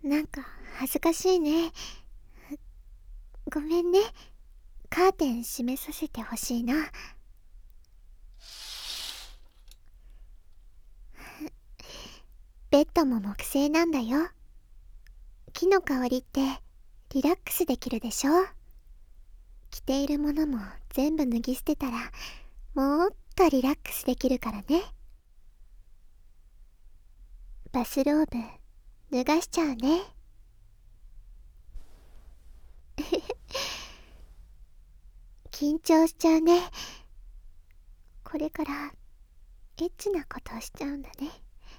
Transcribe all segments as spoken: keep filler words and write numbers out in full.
なんか恥ずかしいね。ごめんね。カーテン閉めさせてほしいな。ベッドも木製なんだよ。木の香りってリラックスできるでしょ。着ているものも全部脱ぎ捨てたらもっとリラックスできるからね。バスローブ脱がしちゃうね。緊張しちゃうね。これからエッチなことをしちゃうんだね。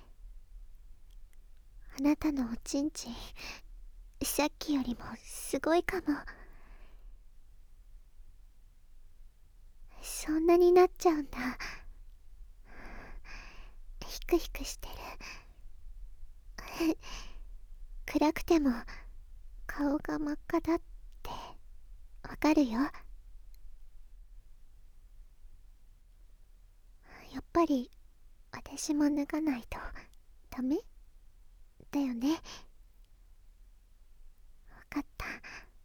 あなたのおちんちんさっきよりもすごいかも。そんなになっちゃうんだ。ヒクヒクしてる。暗くても顔が真っ赤だってわかるよ。やっぱり私も脱がないとダメだよね。わかった。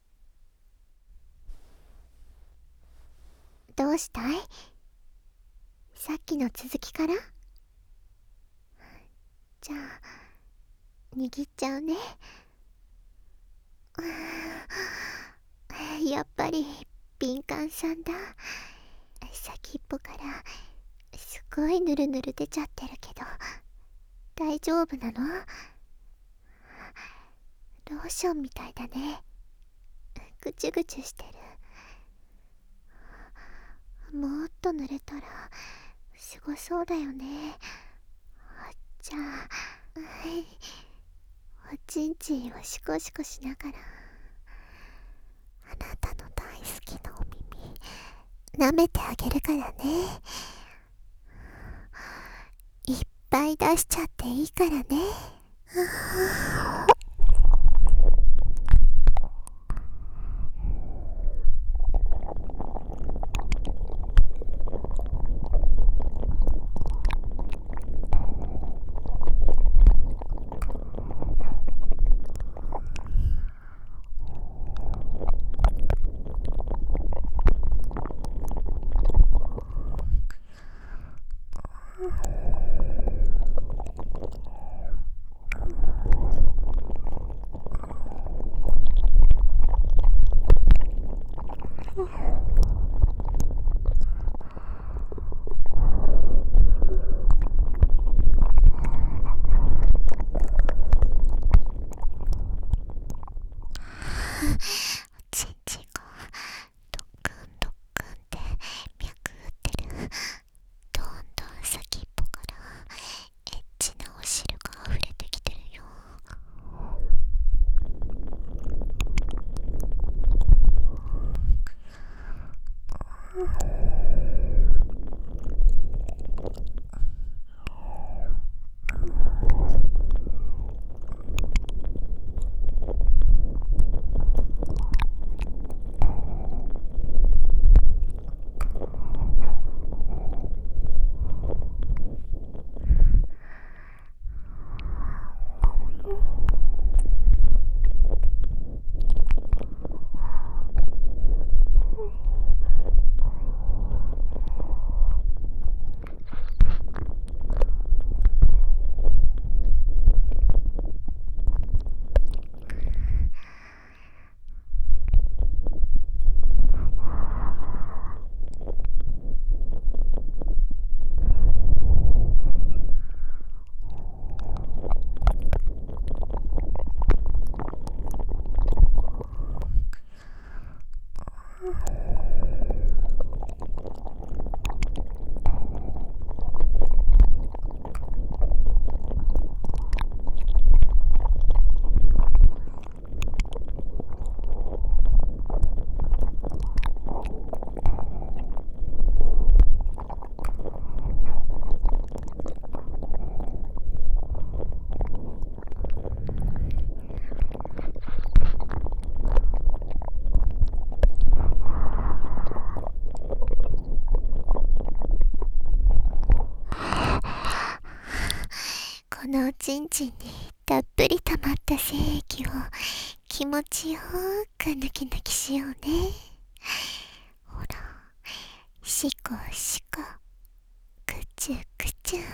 どうしたい？さっきの続きから？じゃあ握っちゃうね。やっぱり敏感さんだ。先っぽからすごいヌルヌル出ちゃってるけど大丈夫なの？ローションみたいだね。ぐちゅぐちゅしてる。もっと濡れたらすごそうだよね。じゃあおちんちんをシコシコしながらあなたの大好きなお耳舐めてあげるからね。いっぱい出しちゃっていいからね。 のおちんちんにたっぷり溜まった精液を気持ちよーく抜き抜きしようね。ほら、しこしこ、くちゅくちゅ。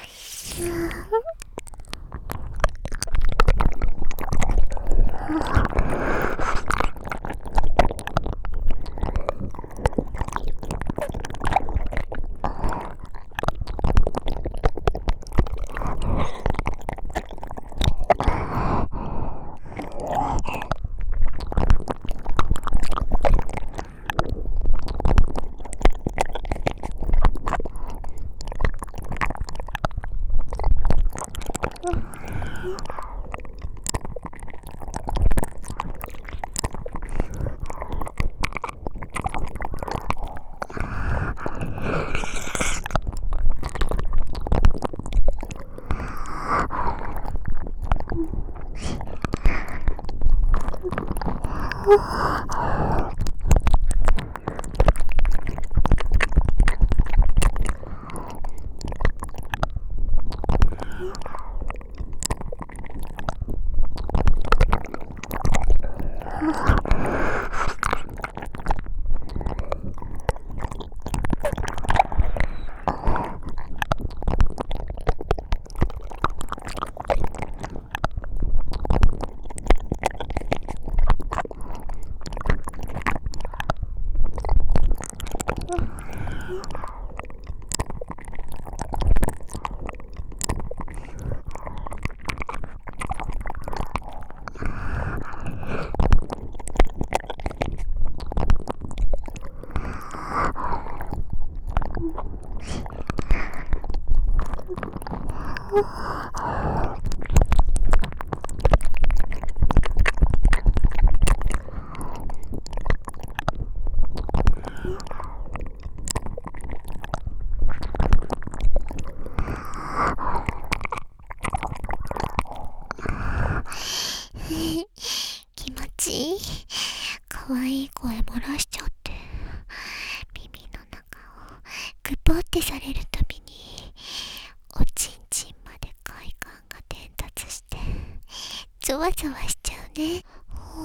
気持ちいい。かわいい声漏らしちゃって、耳の中をグポってされるたびにおちんちんまで快感が伝達してゾワゾワしちゃうね。ほ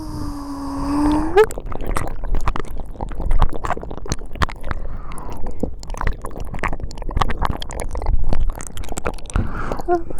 ー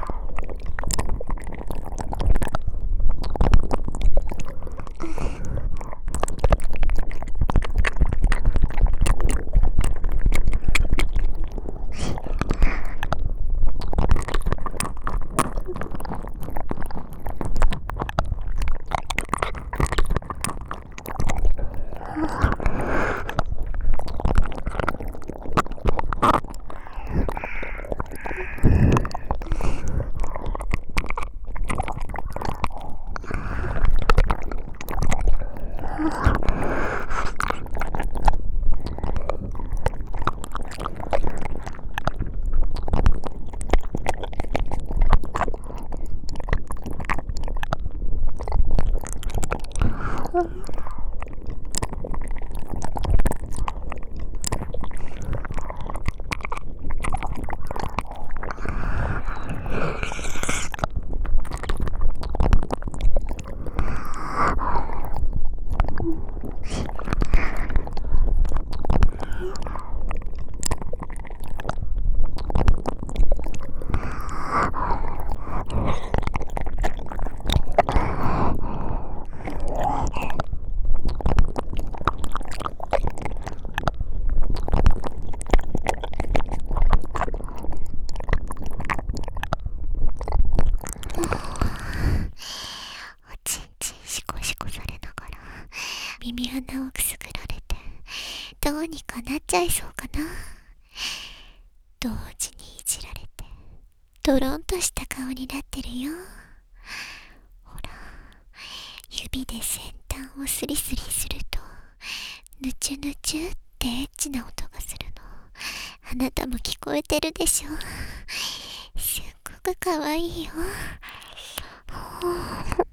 耳穴をくすぐられてどうにかなっちゃいそうかな。同時にいじられてドロンとした顔になってるよ。ほら、指で先端をスリスリするとヌチュヌチュってエッチな音がするの、あなたも聞こえてるでしょ。すっごくかわいいよ。ほー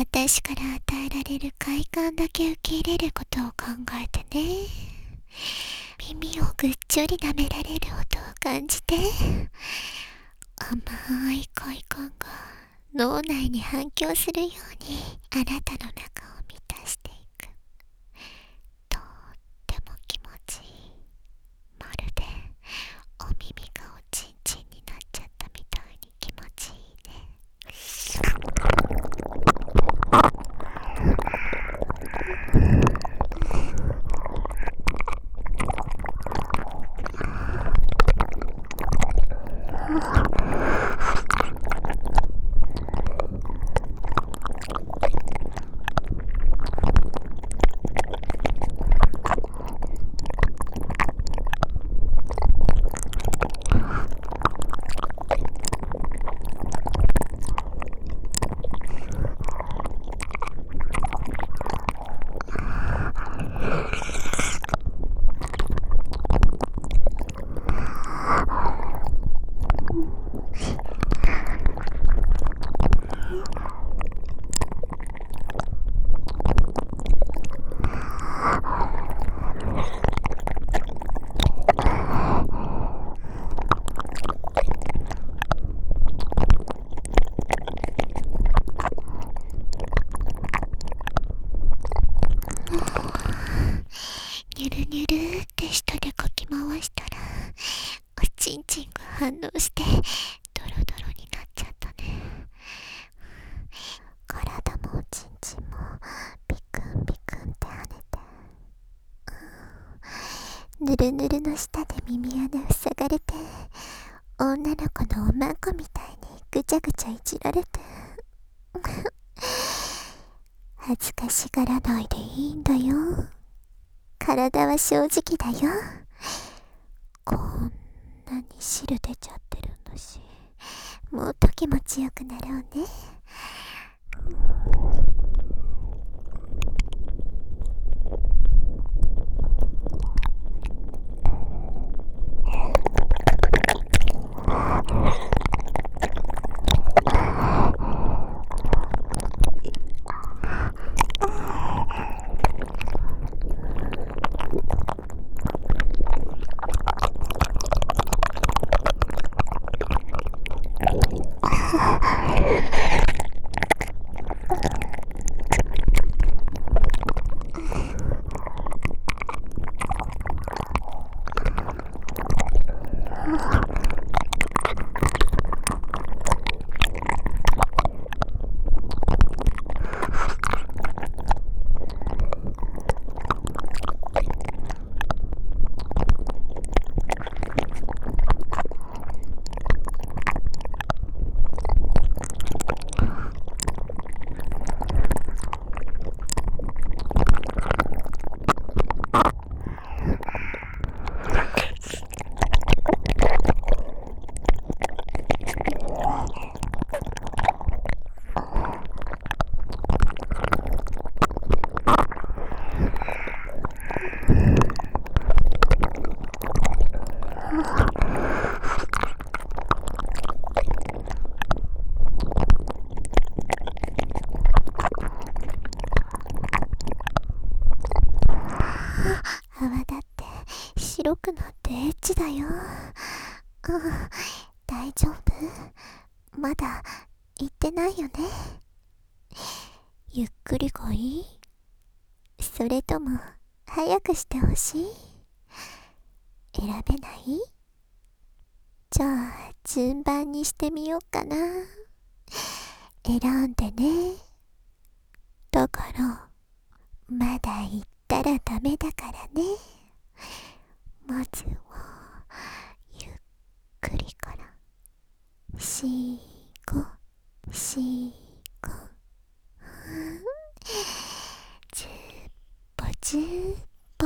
私から与えられる快感だけ受け入れることを考えてね。耳をぐっちょり舐められる音を感じて、甘い快感が脳内に反響するようにあなたの中を満たしていく。とっても気持ちいい。まるでお耳がおちんちんになっちゃったみたいに気持ちいいね。ニュルニュルって舌でかき回したらおちんちんが反応してドロドロになっちゃったね。体もおちんちんもビクンビクンって跳ねて、ぬるぬるの下で耳穴塞がれて、女の子のおまんこみたいにぐちゃぐちゃいじられて恥ずかしがらないでいいんだよ。体は正直だよ。こんなに汁出ちゃってるんだし、もっと気持ちよくなろうね。泡だって白くなってエッチだよ。うん、大丈夫？まだ言ってないよね。ゆっくりがいい？それとも早くしてほしい？選べない？じゃあ順番にしてみようかな。選んでね。だからまだ言ったらダメだからね。まずはゆっくりから。しごしごずっぽずっぽ。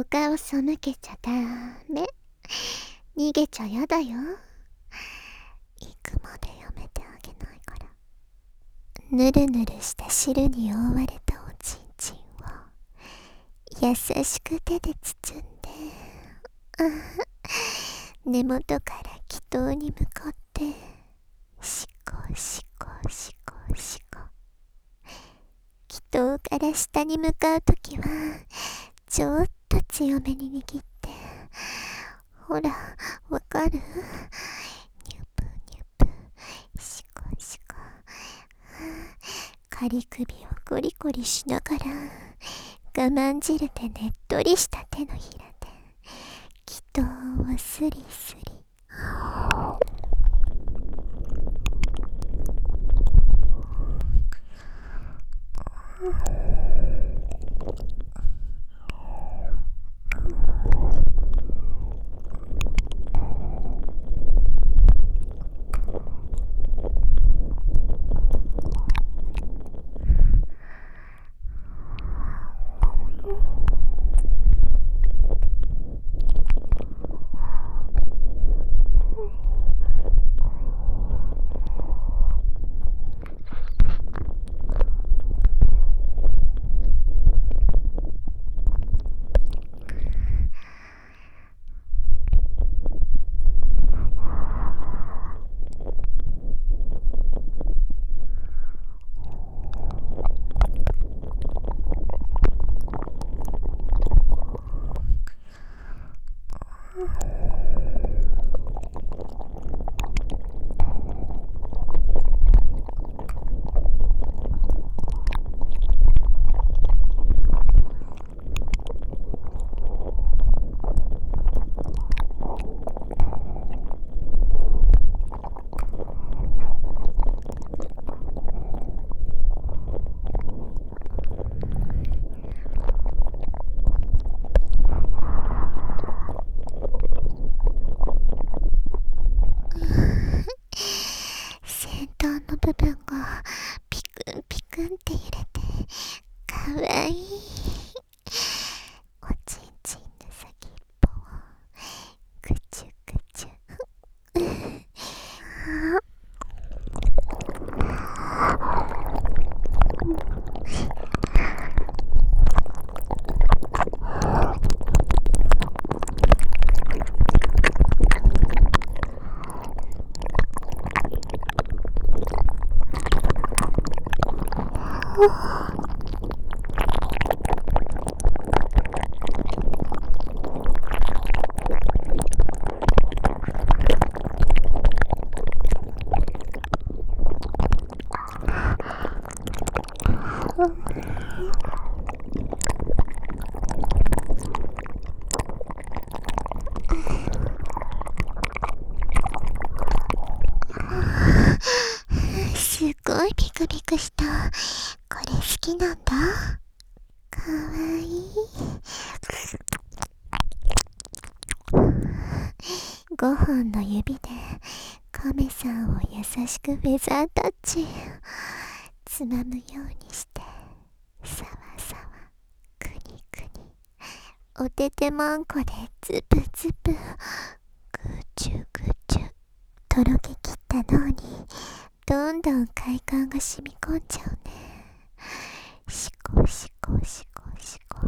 顔背けちゃダメ。逃げちゃやだよ。行くまでやめてあげないから。ぬるぬるした汁に覆われたおちんちんを優しく手で包んで、根元から気筒に向かってシコシコシコシコ。気筒から下に向かうときはちょっと強めに握って、ほらわかる？ニュプニュプシコシコ。仮首をゴリゴリしながら我慢汁でねっとりした手のひらで気筒をスリスリ。部分がピクンピクンって揺れてかわいい。おちんちんの先っぽをぐちゅぐちゅすごいピクピクした。これ好きなんだ。かわいい。ごほんの指でカメさんを優しくフェザータッチ。つまむようにしてさわさわくにくに。おててまんこでズブズブぐちゅぐちゅ。とろけきった脳にどんどん快感が染み込んじゃうね。シコシコシコシコ。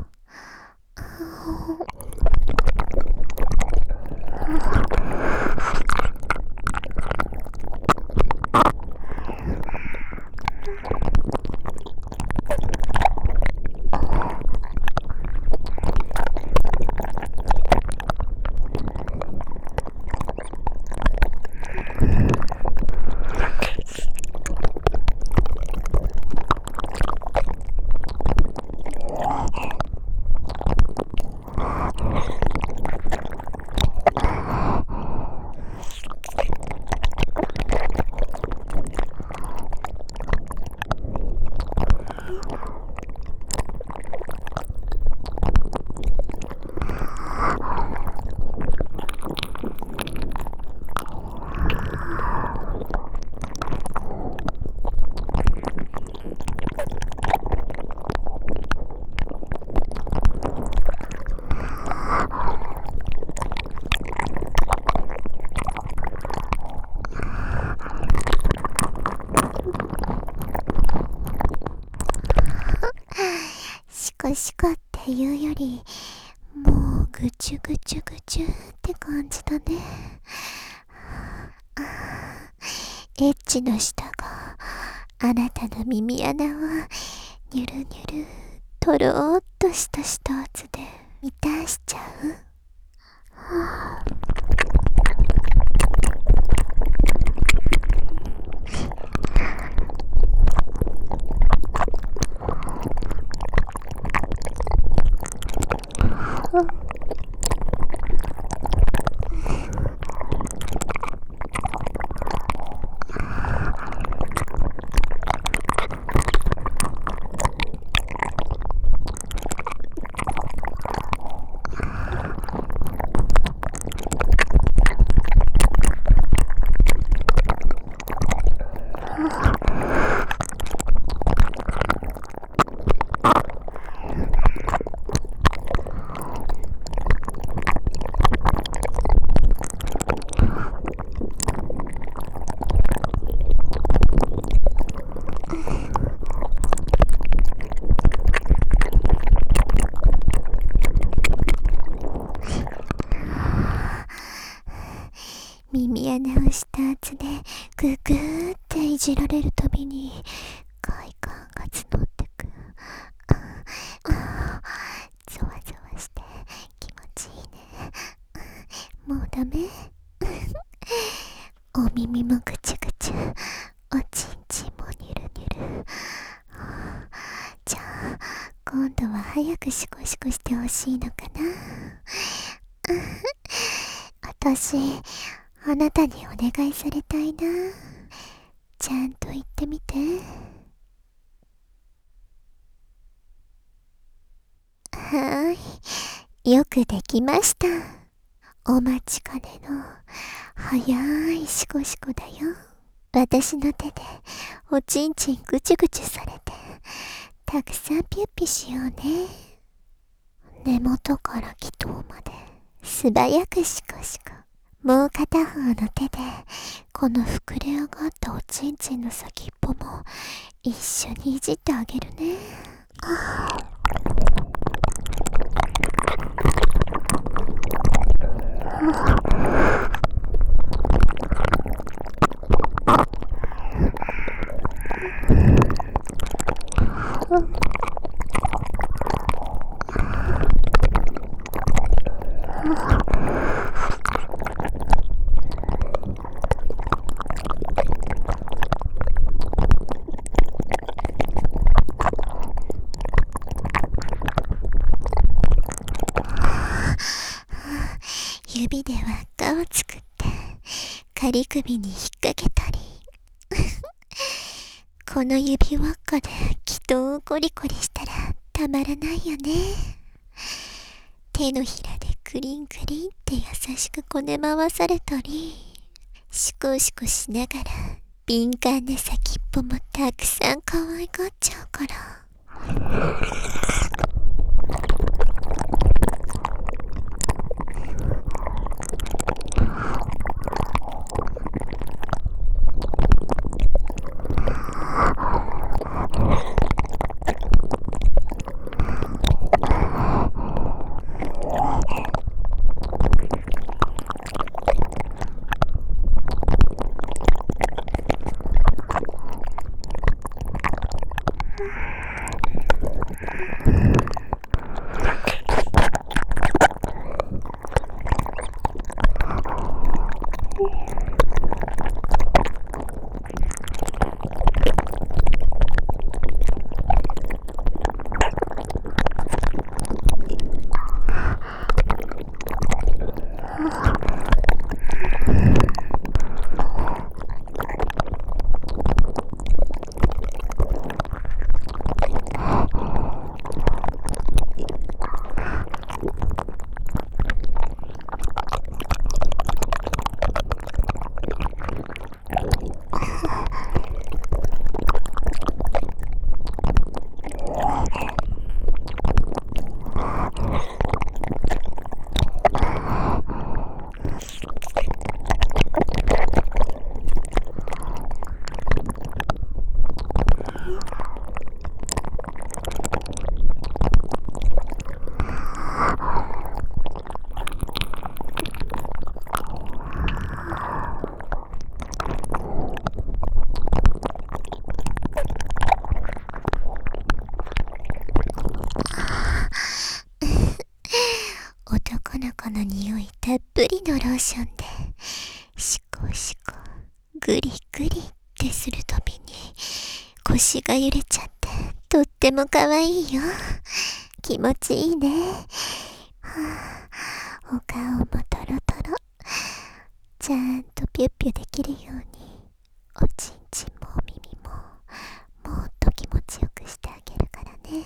りもうぐちゅぐちゅぐちゅって感じだね。エッチの下があなたの耳穴をニュルニュルとろーっとした一つで満たしちゃう。はぁ耳穴をした圧でググーっていじられるたびに快感が募ってく。ゾワゾワして気持ちいいね。もうダメ？お耳もぐちゅぐちゅ、おちんちんもニュルニュル。じゃあ今度は早くシコシコしてほしいのかな。私あなたにお願いされたいな。ちゃんと言ってみて。はーい、よくできました。お待ちかねの早いシコシコだよ。私の手でおちんちんぐちゅぐちゅされてたくさんピュッピしようね。根元から気筒まで素早くシコシコ。もう片方の手でこの膨れ上がったおちんちんの先っぽも一緒にいじってあげるね。指で輪っかを作って仮首に引っ掛けたりこの指輪っかで気筒をコリコリしたらたまらないよね。手のひらでクリンクリンって優しくこね回されたり、シコシコしながら敏感な先っぽもたくさん可愛がっちゃうから。 の子の匂いたっぷりのローションでシコシコグリグリってするたびに腰が揺れちゃってとっても可愛いよ。気持ちいいね。はあ、お顔もトロトロ、ちゃんとピュッピュできるようにおちんちんもお耳ももっと気持ちよくしてあげるからね。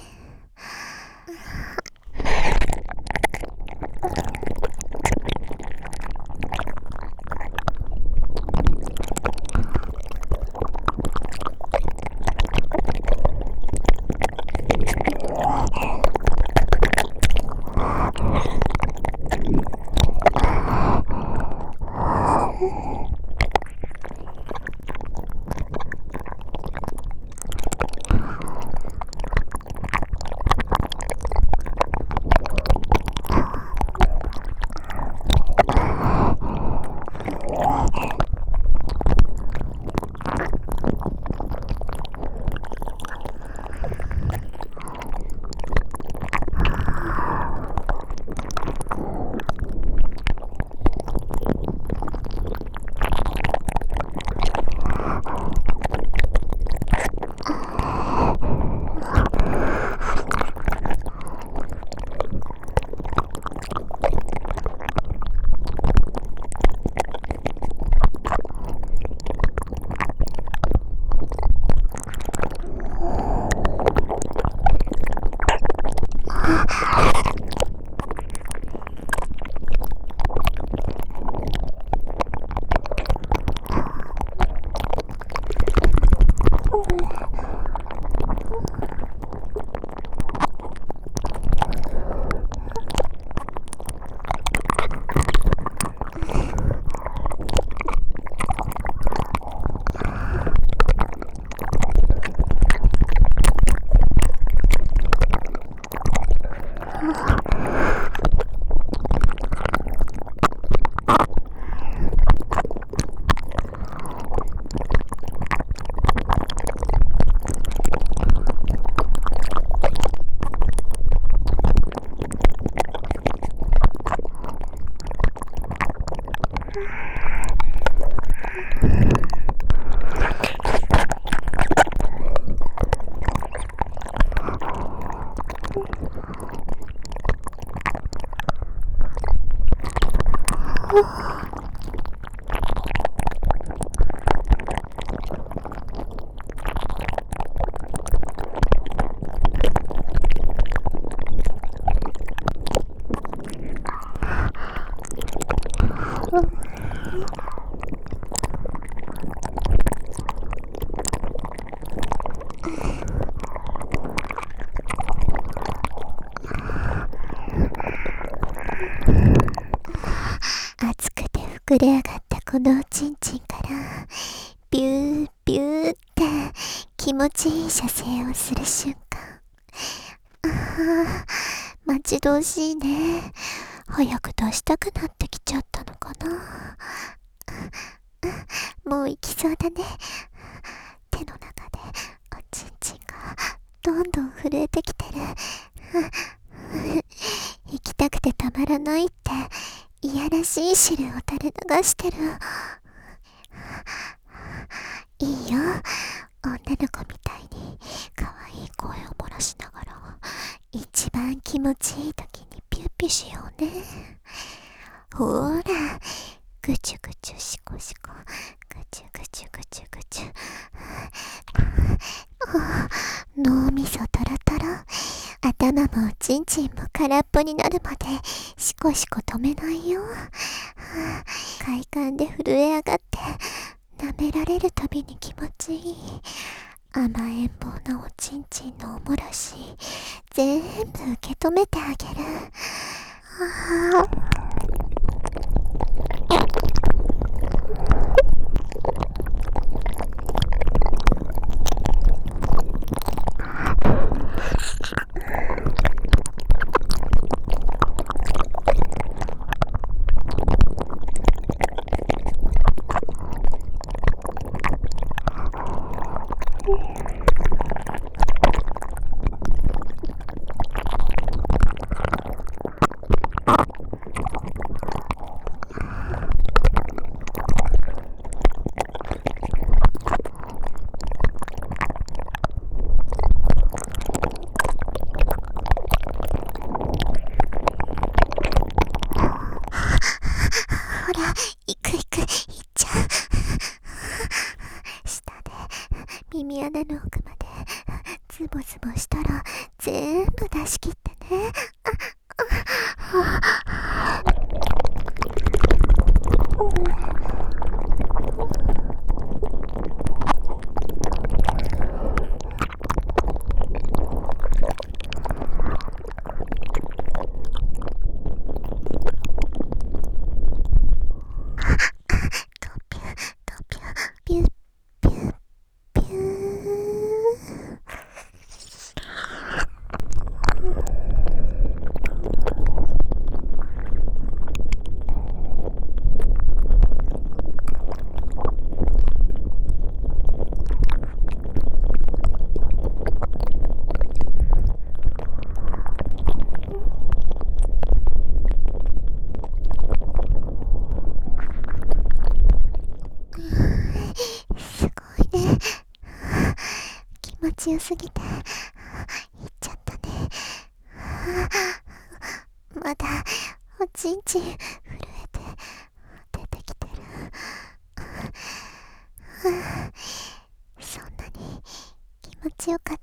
熱くて膨れ上がったこのおちんちんからビュービューって気持ちいい射精をする瞬間、ああ待ち遠しいね。早く出したくなってきちゃったのかな。もう行きそうだね。手の中でおちんちんがどんどん震えてきてる。行きたくてたまらないっていやらしい汁を垂れ流してる。いいよ、女の子みたいに可愛い声を漏らしながら一番気持ちいい時にピュッピュしようね。ほら、ぐちゅぐちゅシコシコ、ぐちゅぐちゅぐちゅぐちゅ、脳みそトロトロ、頭もおちんちんも空っぽになるまでシコシコ止めないよ。快感で震え上がって舐められるたびに気持ちいい。甘えん坊なおちんちんのおもらし全部受け止めてあげる。ああら、行く行く、行っちゃう。下で、耳穴の奥まで、ズボズボしたら、全部出し切ってね。ピュッピュッピュー。すごいね。気持ちよすぎて行っちゃったね。まだおちんちん震えて出てきてる。そんなに気持ちよかった？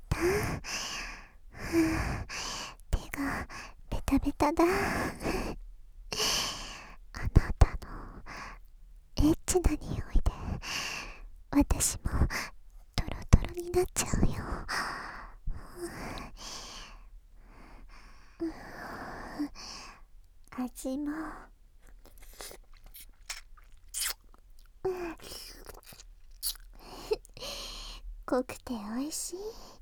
手がベタベタだ。あなたのエッチな匂いで私もトロトロになっちゃうよ。味も濃くておいしい。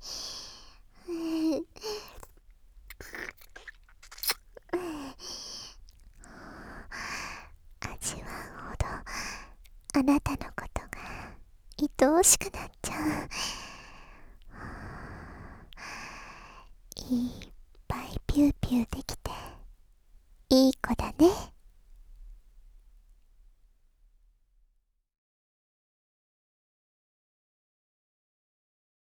味わうほどあなたのことが愛おしくなっちゃう。いっぱいピューピューできていい子だね。